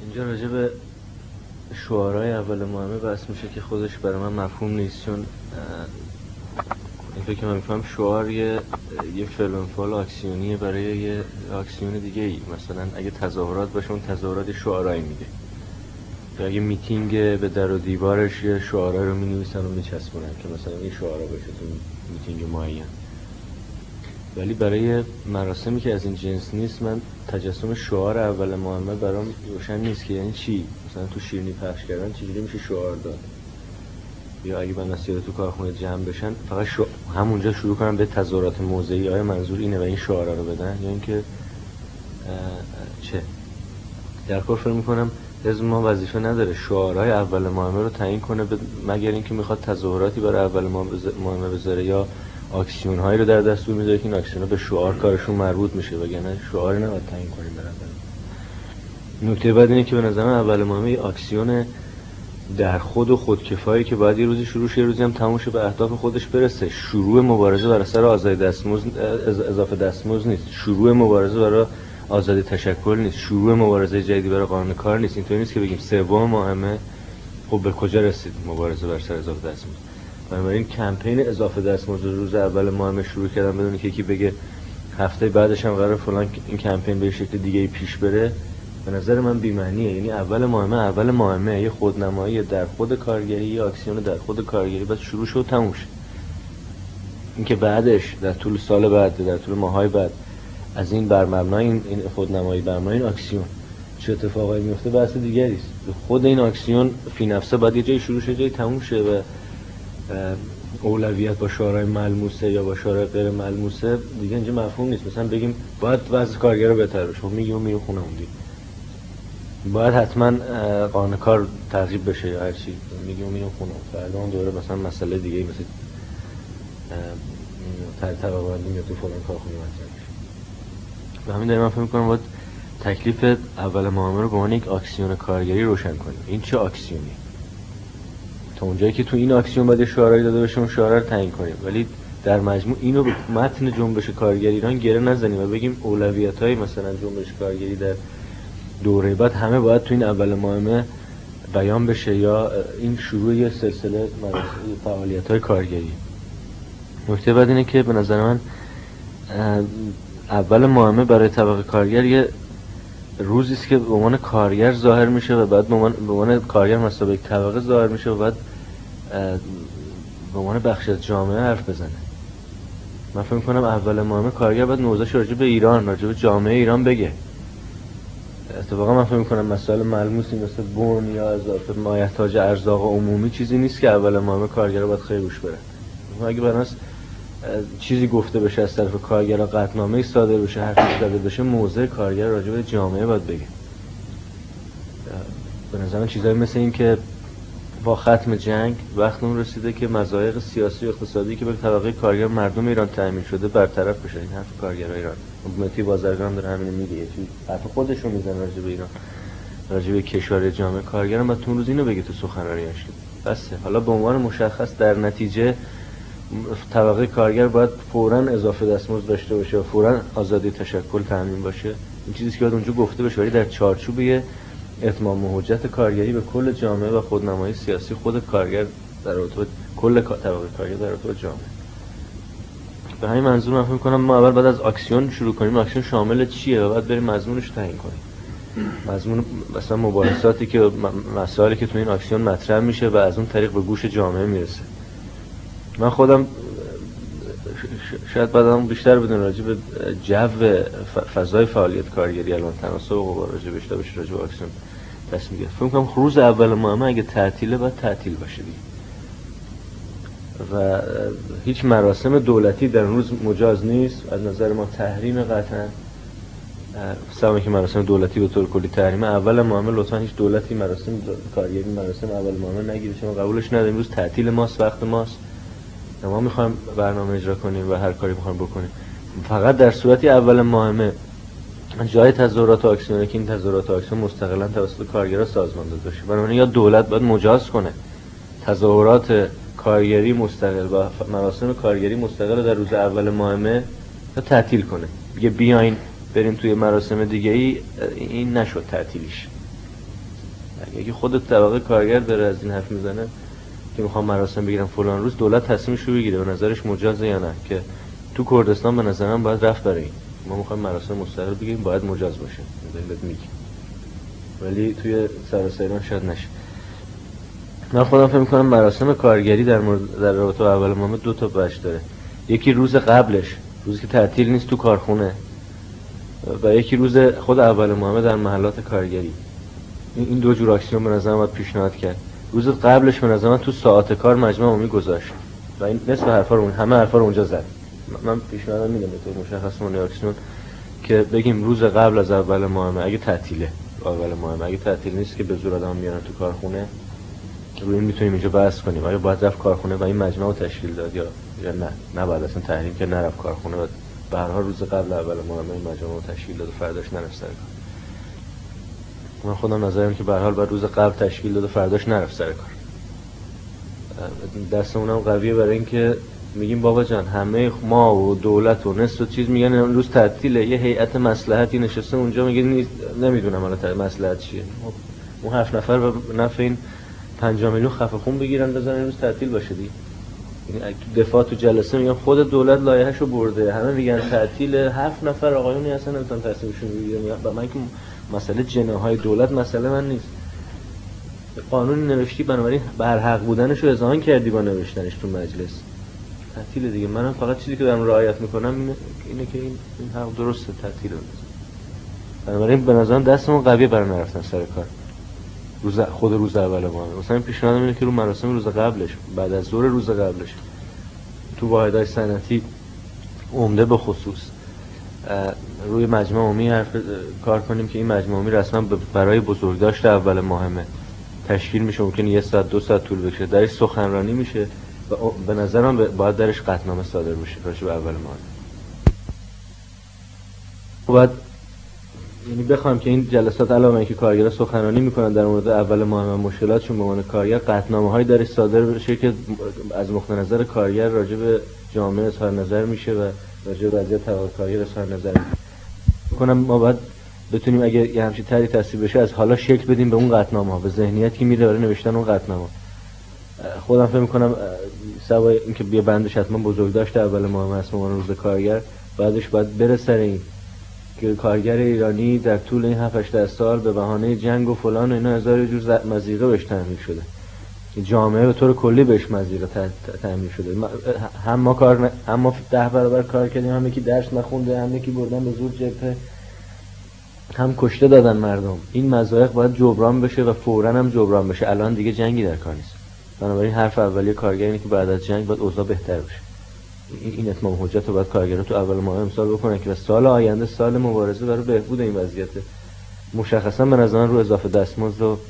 اینجا راجع به شعارهای اول مهمه بحث میشه که خودش برای من مفهوم نیست، چون اینطور که من میفهم شعار یه فعل و انفعال اکسیونیه برای یه اکسیون دیگه ای. مثلا اگه تظاهرات باشه اون تظاهرات شعارایی میده، یا اگه میتینگ به در و دیوارش یه شعارایی رو مینویسن و میچسبونن که مثلا این شعارا باشه تو میتینگ معین. ولی برای مراسمی که از این جنس نیست من تجسم شعار اول مهمه برام روشن نیست که یعنی چی. مثلا تو شیرینی پخش کردن چجوری میشه شعار داد؟ یا اگه بناسیار تو کارخونه جمع بشن فقط همونجا شروع کنن به تظاهرات موضعی، آیا منظور اینه و این شعارا رو بدن، یا اینکه چه؟ در کل فکر میکنم حزب ما وظیفه نداره شعارهای اول مهمه رو تعیین کنه مگر اینکه میخواد تظاهراتی برای اول مهمه بذاره یا اکسیون هایی رو در دستور میذاره که این اکسیون ها به شعار کارشون مربوط میشه، وگرنه شعاری نباید تعیین کنیم برای اول. نکته بعد اینه که به نظر من اول مهمه اکسیون در خود و خودکفایی که باید یه روزی شروع شه، یه روزی هم تموم شه، به اهداف خودش برسه. شروع مبارزه برای سر آزادی دستمزد اضافه دستمزد نیست، شروع مبارزه برای آزادی تشکل نیست، شروع مبارزه جدیدی برای قانون کار نیست. اینطوری نیست که بگیم سوم مهمه خب به کجا رسید مبارزه بر سر اضافه دستمزد. بنابراین کمپین اضافه دستمزد روز اول مهمه شروع کردن بدون که یکی بگه هفته بعدش هم قرار فلان این کمپین به شکل دیگه پیش بره، به نظر من بی‌معنیه. یعنی اول مهمه یه خودنمایی در خود کارگری، یه اکسیون در خود کارگری بس شروع شد و تموم شد. اینکه بعدش در طول سال بعد، در طول ماهای بعد از این بر مبنای این خودنمایی بر مبنای این اکسیون چه اتفاقایی میفته بحث دیگری است. خود این اکسیون فی نفسه باید یه جایی شروع شه، جایی تموم شه و اولویت با شعارهای ملموسه یا با شعارهای غیر ملموسه دیگه اینجا مفهوم نیست. مثلا بگیم باید وضع کارگرا بهتر بشه، میگیم میریم خونمون دیگه. باید حتما قانون کار تغییر بشه یا هر چی، میگیم میریم خونمون. فردا اون دوره مثلا مسئله دیگه ای مثل طبقه بندی یا تو فلان کارخونه مطرح میشه. و همین داریم من فکر می‌کنم باید تکلیف اول مهمه رو به عنوان یک اکسیون کارگری روشن کنیم. این چه اکسیونی؟ تا اونجایی که تو این اکسیون باید شعارایی داده بشه اون شعارا رو تعیین کنیم، ولی در مجموع اینو به متن جنبش کارگری ایران گره نزنیم و بگیم اولویت‌های مثلا جنبش کارگری در دوره بعد همه باید تو این اول مهمه بیان بشه یا این شروع یه سلسله فعالیت‌های کارگری. نکته بعد اینه که به نظر من اول مهمه برای طبقه کارگر یه روزی است که به عنوان کارگر ظاهر میشه و بعد به عنوان کارگر مثلا یک طبقه ظاهر میشه و بعد به عنوان بخش از جامعه حرف بزنه. من فکر می‌کنم اول مهمه کارگر باید موضوعش راجع به ایران، راجع به جامعه ایران بگه. اتفاقا من فکر می‌کنم مسائل ملموسی مثل بورن یا اضافه مایحتاج ارزاق عمومی چیزی نیست که اول مهمه کارگرها باید خیلی روش برن. اگه بناس چیزی گفته بشه از طرف کارگرها، قطعنامه‌ای صادر بشه، حرفی زده بشه، موضع کارگر راجع به جامعه باید بگه. به نظر من چیزایی مثل این که با ختم جنگ وقت اون رسیده که مضایق سیاسی و اقتصادی که به طبقه کارگر مردم ایران تأمین شده برطرف بشه. این حرف کارگرای ایران، مهدی بازرگان داره همین میگه، چی حرف خودشون میزنه راجع به ایران، راجع به کشور جامعه کارگران. بعد اون روز اینو بگه تو سخنرانیش. بسه. حالا به عنوان مشخص در نتیجه طبقه کارگر باید فوراً اضافه دستمزد داشته باشه و فوراً آزادی تشکل تامین باشه. این چیزی که باید اونجا گفته بشه، ولی در چارچوب اتمام حجت کارگری به کل جامعه و خودنمایی سیاسی خود کارگر در رابطه کل طبقه کارگر در رابطه جامعه. به همین منظور من فکر می‌کنم ما اول بعد از اکسیون شروع کنیم. اکسیون شامل چیه و بعد بریم مضمونش رو تعیین کنیم. مضمون مثلا مباحثاتی که مسائلی که تو این اکسیون مطرح میشه و از اون طریق به گوش جامعه میرسه. من خودم شاید بعدم بیشتر بدون راجع به جو فضای فعالیت کارگری الان تناسب قوا راجع بهش تا بشه راجع به اکسیون تصمیم گرفت. فکر می‌کنم روز اول مهمه اگه تعطیله باید تعطیل باشه دیگه. و هیچ مراسم دولتی در روز مجاز نیست از نظر ما. تحریم قطعا سواء که مراسم دولتی به طور کلی تحریم. اول مهمه لطفا هیچ دولتی مراسم کارگری مراسم اول مهمه نگیره، چون قبولش نداریم. روز تعطیل ماست، وقت ماست، ما میخوایم برنامه اجرا کنیم و هر کاری میخوایم بکنیم. فقط در صورتی اول مهمه جای تظاهرات و اکسیونه که این تظاهرات و اکسیون مستقلا توسط کارگرها سازمان داده بشه. بنابراین یا دولت باید مجاز کنه تظاهرات کارگری مستقل و مراسم کارگری مستقل در روز اول مهمه یا تعطیل کنه. بگه بیاین بریم توی مراسم دیگه ای، این نشد تعطیلیش. اگه خود طبقه کارگر داره از این حرف میزنه که میخوام مراسم بگیرم فلان روز، دولت تصمیمش رو بگیره به نظرش مجازه یا نه. که تو کردستان به نظر من باید رفت برای این، ما میخوایم مراسم مستقل بگیریم باید مجاز باشه، دولت میگه، ولی توی سراسر ایران شاید نشه. من خودم فکر می‌کنم مراسم کارگری در رابطه با اول ماه دو تا بخش داره. یکی روز قبلش، روزی که تعطیل نیست تو کارخونه، و یکی روز خود اول ماه در محلات کارگری. این دو جور اکسیون به نظر من پیشنهاد کرد. روز قبلش به نظر من تو ساعات کار مجمع عمومی گذاشت و این نصف حرفا رو همه حرفا رو اونجا زد. من پیشنهاد میدم به طور مشخص من اکسیون که بگیم روز قبل از اول ماه اگه تعطیله، اول ماه اگه تعطیل نیست که به زور آدم میارن تو کارخونه، روی این میتونیم اینجا بحث کنیم آیا باید رفت کارخونه و این مجمع رو تشکیل داد یا نه باید اصلا تحریم که نرفت کارخونه و به هر حال روز قبل اول ماه این مجمع رو تشکیل داد و فرداش نرفت سر کار. من خودم نظرم که به هر حال باید روز قبل تشکیل داد و فرداش نرفت سر کار. دستمونم قویه برای اینکه میگیم بابا جان همه ما و دولت و نصف و چیز میگن اون روز تعطیله، یه هیئت مصلحتی نشسته اونجا میگه نمیدونم حالا مصلحت چیه، اون 7 نفر و نفع این 5 میلیون خفه خون بگیرن بزنن روز تعطیل باشه دیگه. یعنی دفاع تو جلسه میگن خود دولت لایحه‌شو برده، همه میگن تعطیل، 7 نفر آقایونی اصلا نمیتونن تصمیمشون بگیرن. و من که مسئله جناهای دولت مسئله من نیست، قانون نوشتی بنابراین بر حق بودنشو اذعان کردی با نوشتنش تو مجلس، تعطیل دیگه. منم فقط چیزی که دارم رعایت میکنم اینه که این حق درسته تعطیله. بنابراین به نظرم دستمون قویه برای نرفتن سر کار خود روز اول ماه. مثلا پیشنهادم اینه که رو مراسم روز قبلش، بعد از ظهر روز قبلش تو واحدهای صنعتی عمده به خصوص روی مجمع عمومی کار کنیم که این مجمع عمومی رسما برای بزرگداشت اول ماهمه تشکیل میشه، ممکنه 1 ساعت 2 ساعت طول بکشه، درش سخنرانی میشه و به نظر من باید درش قطعنامه صادر بشه راجع به اول ماه. بعد یعنی بخوام که این جلسات علاوه اینکه کارگرها سخنرانی میکنن در مورد اول ماه و مشکلاتشون به عنوان کارگر، قطعنامه‌هایی درش صادر بشه که از نقطه نظر کارگر راجع به جامعه اظهار نظر میشه و راجع به وضعیت طبقه کارگر اظهار نظر میکنم. ما باید بتونیم اگه یه همچین طرحی تصویب بشه از حالا شکل بدیم به اون قطعنامه‌ها، به ذهنیتی که میره برای نوشتن اون قطعنامه. خودم فکر میکنم سوای اینکه بیا بندش حتما بزرگداشت اول ماه هست به عنوان روز کارگر، بعدش باید بره سر این که کارگر ایرانی در طول این 7-8 سال به بهانه جنگ و فلان و اینا هزار جور مضیقه بهش تحمیل شده، جامعه به طور کلی بهش مضیقه تحمیل شده. هم ما 10 برابر کار کردیم، هم یکی درس نخونده، هم یکی بردن به زور جبهه، هم کشته دادن مردم. این مضایق باید جبران بشه و فوراً هم جبران بشه. الان دیگه جنگی در کار نیست. بنابراین حرف اولیه کارگر اینه که بعد از جنگ باید اوضاع بهتر بشه. این اتمام حجت رو باید کارگرها تو اول ماه امسال بکنن که سال آینده سال مبارزه برای بهبود این وضعیت. مشخصا به نظر رو اضافه دستمزد و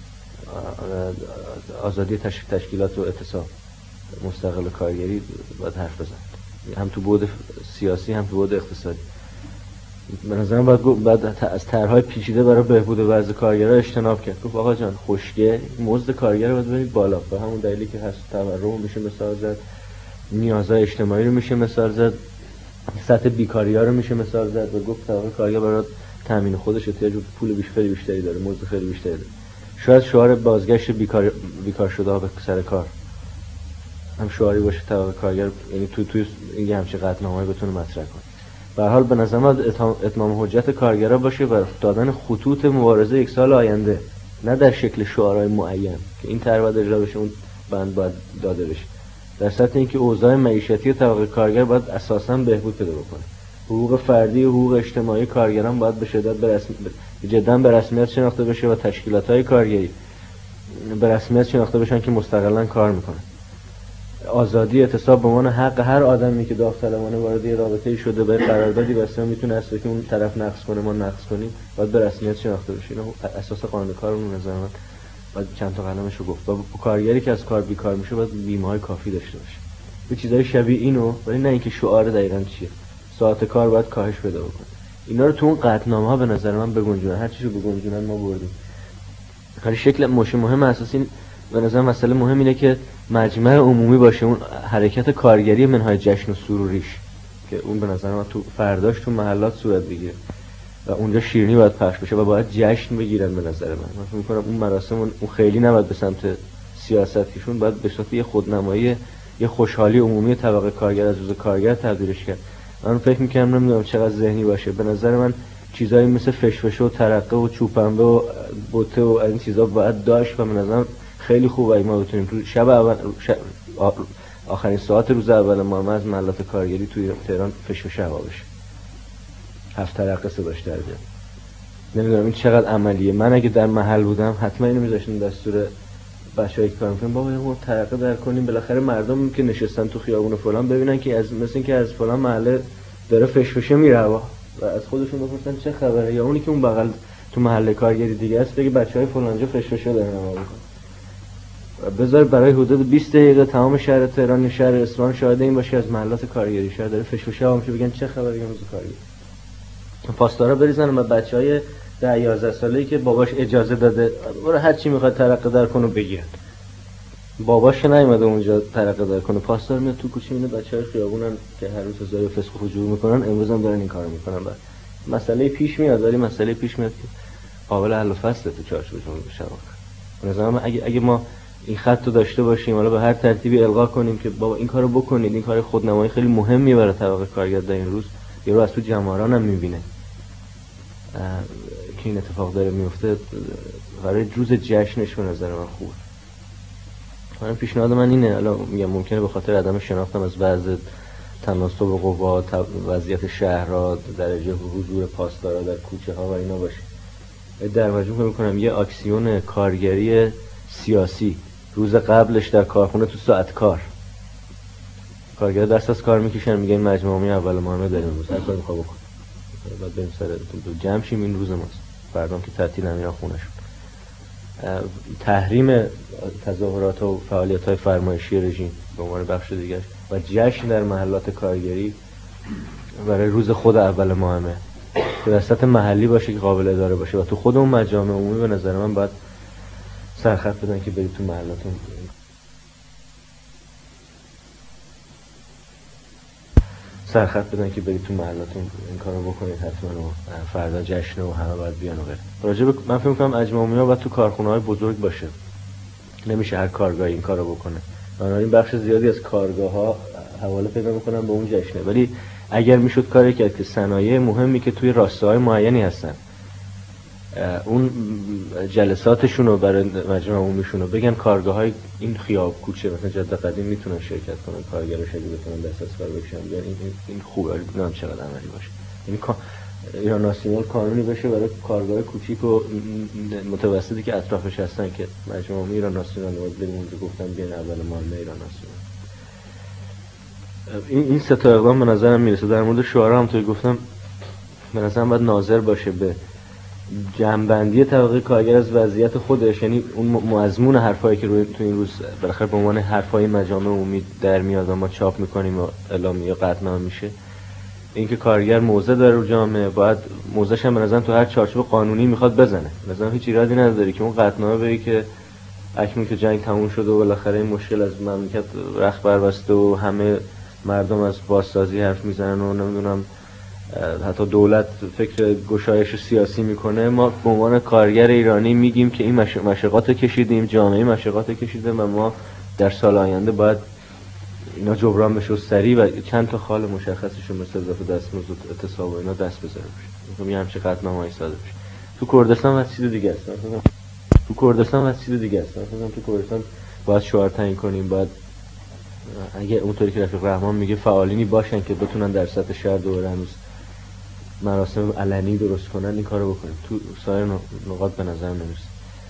آزادی تشکیلات و اعتصاب مستقل کارگری باید حرف بزن، هم تو بعد سیاسی هم تو بعد اقتصادی. به نظرم باید از طرح‌های پیچیده برای بهبود وضع کارگرها اجتناب کرد. گفت آقا جان خوشگه مزد کارگر رو باید برید بالا، به همون دلیلی که هست تورم میشه مثال زد، نیازهای اجتماعی رو میشه مثال زد، سطح بیکاری‌ها رو میشه مثال زد و گفت طبقه کارگر برای تامین خودش احتیاج به پول بیشتری داره، مزد خیلی بیشتری داره. شاید شعار بازگشت بیکار شده‌ها به سر کار هم شعاری باشه طبقه کارگر، یعنی توی این همچین قطعنامه‌ای بتونه مطرح کنه. به هر حال به نظر من اتمام حجت کارگرها باشه و دادن خطوط مبارزه یک سال آینده، نه در شکل شعارهای معین که این طرح باید اجرا بشه اون بند باید داده بشه. در سطح اینکه اوضاع معیشتی طبقه کارگر باید اساساً بهبود پیدا بکنه. حقوق فردی و حقوق اجتماعی کارگران باید به شدت جداً به رسمیت شناخته بشه و تشکیلات‌های کارگری به رسمیت شناخته بشن که مستقلاً کار میکنن. آزادی اعتصاب به عنوان حق هر آدمی که داوطلبانه وارد رابطه‌ای شده به قراردادی بسته میتونه است که اون طرف نقض کنه ما نقض کنیم، باید به رسمیت شناخته بشه. اینا اساس قانون کارمون نظر من باید چند تا قلمش رو گفت. با کارگری که از کار بیکار میشه باید بیمه‌های کافی داشته باشه. یه چیزای شبیه اینو، ولی نه اینکه شعار دقیقاً چیه. ساعت کار باید کاهش پیدا بکنه. اینا رو تو اون قطعنامه‌ها به نظر من بگنجونن، هر چیزی رو بگنجونن ما بردیم. ولی شکل مهم اساسی به نظر مسئله مهم اینه که مجمع عمومی باشه، اون حرکت کارگری منهای جشن و سروریش که اون به نظر من تو فرداش تو محلات صورت بگیره. و اونجا شیرینی باید پخش بشه و باید جشن بگیرن. به نظر من فکر می‌کنم اون مراسم اون خیلی نباید به سمت سیاستیشون، باید به صورت یه خودنمایی، یه خوشحالی عمومی طبقه کارگر از روز کارگر تبدیلش کرد. من فکر می‌کنم، نمیدونم چقدر ذهنی باشه، به نظر من چیزایی مثل فشفشه و ترقه و چوب‌پنبه و بوته و این چیزا باید داشت و به نظرم خیلی خوبه ما بتونیم تو شب اول آخرین ساعت روز اول ما از محلات کارگری توی تهران فشفشه هوا بشه، 7 ترقه صداش در بیاد. نمیدونم این چقدر عملیه. من اگه در محل بودم حتما اینو میذاشتم دستور بچه‌ای که کار می‌کنن، بابا یه ترقه در کنیم، بالاخره مردم که نشستن تو خیابون فلان ببینن که از مثل اینکه از فلان محله داره فشفشه میره هوا و از خودشون بپرسن چه خبره، یا اونی که اون بغل تو محله کارگری دیگه است بگه بچهای فلانجا فشفشه دارن هوا میکنن. بذار برای حدود 20 دقیقه تمام شهر تهران، شهر اصفهان شاهد این باشه از محلات کارگری شهر داره فشفشه هوا میشه، بگن چه خبره امروز کارگری. پاسدارا بریزن و بچهای 10-11 ساله‌ای که باباش اجازه داده برای هر چی میخواد ترقه در کنه بگیرن. باباش نیومده اونجا ترقه در کنه، پاسدار میاد تو کوچه اینه بچهای خیابونن که هر روز هزار فسق و فجور میکنن، امروز هم دارن این کارو میکنن. بعد مسئله پیش میاد، ولی مسئله پیش میاد که قابل حل و فصله تو چارچوب جمهوری شبانه. به نظر من اگه ما این خط رو داشته باشیم، حالا به هر ترتیبی القا کنیم که بابا این کارو بکنید، این کار خودنمایی خیلی مهمیه برای طبقه کارگر در این روز، یه رو از تو جماران هم میبینه که این اتفاق داره میفته، برای روز جشنش به نظر من خوبه. من پیشنهاد من اینه، حالا میگم ممکنه به خاطر عدم شناختم از وضع تناسب قوا، وضعیت شهرها، درجه حضور پاسدارا در کوچه ها و اینا باشه، در مجموع میکنم یه اکسیون کارگری سیاسی روز قبلش در کارخونه تو ساعت کار، کارگر دست از کار میکشن، میگن مجموعه اول ماه داریم امروز هر کاری میخواد بکنه، بعد بریم سر جمع شیم، این روز ماست، فردا که تعطیل میرن خونه‌شون. تحریم تظاهرات و فعالیت‌های فرمایشی رژیم به عنوان بخش دیگه و جشن در محلات کارگری برای روز خود اول ماهه که در سطح محلی باشه که قابل اداره باشه و تو خود اون مجامع عمومی به نظر من باید سرخط بدن که برید تو محلاتون این کارو بکنید حتما و فردا جشن و همه باید بیان و غیره. راجب من فکر می‌کنم اجماع عمومی باید تو کارخونه‌های بزرگ باشه، نمیشه هر کارگاهی این کارو بکنه. بنابراین بخش زیادی از کارگاه‌ها حواله پیدا می‌کنن به اون جشنه، ولی اگر میشد کاری کرد که صنایع مهمی که توی راسته‌های معینی هستن اون جلساتشون رو برای مجمع عمومیشون رو بگن کارگاه‌های این خیاب کوچه مثلا جاده قدیم میتونن شرکت کنن، کارگرا شاگرد بتونن دست از کار بکشن، یعنی این خوبه، نمیدونم چقدر عملی باشه. یعنی ایران ناسیونال قانونی بشه برای کارگاه کوچیک و متوسطی که اطرافش هستن که مجمع عمومی ایران ناسیونال رو بریم اونجا گفتن بیان اول ماه ایران ناسیونال. این سه تا اقدام به نظرم میرسه. در مورد شعارا هم توی گفتم به نظرم باید ناظر باشه به جمع‌بندی طبقه کارگر از وضعیت خودش، یعنی اون مضمون حرفایی که روی تو این روز بالاخره به عنوان حرفای مجامع عمومی در میاد و ما چاپ میکنیم و اعلام یا قطعنامه میشه، اینکه کارگر موضع داره رو جامعه، باید موضعش هم به نظرم تو هر چارچوب قانونی میخواد بزنه. مثلا هیچ ایرادی نداره که اون قطعنامه بگه که اکنون که جنگ تموم شده و بالاخره این مشکل از مملکت رخت بربسته و همه مردم از بازسازی حرف میزنن و نمیدونم حتی دولت فکر گشایش سیاسی میکنه، ما به عنوان کارگر ایرانی میگیم که این مشقات کشیدیم، جامعه مشقات کشیده و ما در سال آینده باید اینا جبران بشه و سریع و چند تا خال مشخصشون مثل اضافه دستمزد و اعتصاب و اینا دست بذاره بشه. میگم همچه قطعنامه‌ای ساده بشه. تو کردستان و چیز دیگه است. تو کردستان باید شعار تعیین کنیم، باید اگه اونطوری که رفیق رحمان میگه فعالینی باشن که بتونن در سطح شهر دوباره هنوز مراسم علنی درست کنن، این کارو بکنیم. تو سایر نقاط به نظر نمیرسه.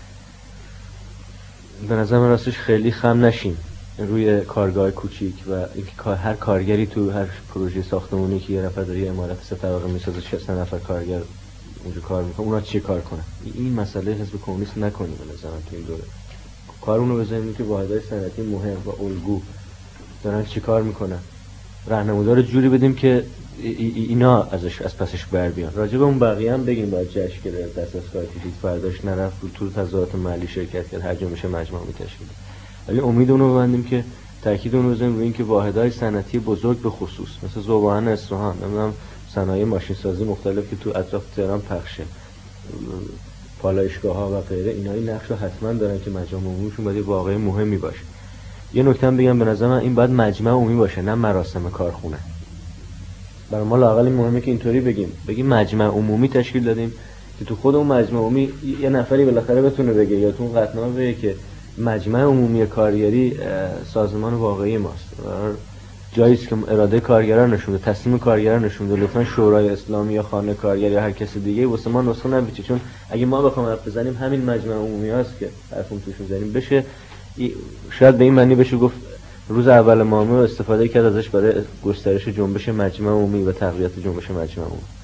به نظر من راستش خیلی خم نشیم روی کارگاه کوچیک و اینکه هر کارگری تو هر پروژه ساختمانی که یه نفر داره یه عمارت 3 طبقه میسازه 3 نفر کارگر اونجا کار میکنه، اونا چی کار کنن؟ این مسئله حزب کمونیست نکنیم به نظر من تو این دوره. کارونو بزنیم که واحدهای صنعتی مهم و الگو دارن چی کار میکنن، راهنمودار جوری بدیم که اینا از پسش بر بیان. راجع به اون بقیه هم بگیم باید جشن گرفت، دست از کار کشید، فرداش نرفت تو تظاهرات محلی شرکت کرد، هر جا میشه مجموعه تشکیل. ولی امید اونو ببندیم که تاکید اون بزنیم روی اینکه واحدهای صنعتی بزرگ به خصوص مثل ذوباهن اصفهان، نمیدونم صنایع ماشین سازی مختلف که تو اطراف تهران پخشه، پالایشگاه ها و غیره، اینا این نقش رو حتما دارن که مجامع عمومیشون باید واقعی مهمی باشه. یه نکته هم بگم، به نظر من این باید مجمع عمومی باشه نه مراسم کارخونه. برای ما لااقل این مهمه که اینطوری بگیم مجمع عمومی تشکیل دادیم که تو خود اون مجمع عمومی یه نفری بالاخره بتونه بگه یا تو اون قطعنامه بگه که مجمع عمومی کارگری سازمان واقعی ماست، جایی است که اراده کارگران نشون بده، تصمیم کارگران نشون بده. لطفاً شورای اسلامی یا خانه کارگر یا هر کس دیگه واسه ما نسخه نبیچه، چون اگه ما بخوام حرف بزنیم همین مجمع عمومی هست که حرفمون توش می‌زنیم بشه. شاید به این معنی بشه گفت روز اول معامله استفاده کرد ازش برای گسترش جنبش مجمع عمومی و تقویت جنبش مجمع عمومی.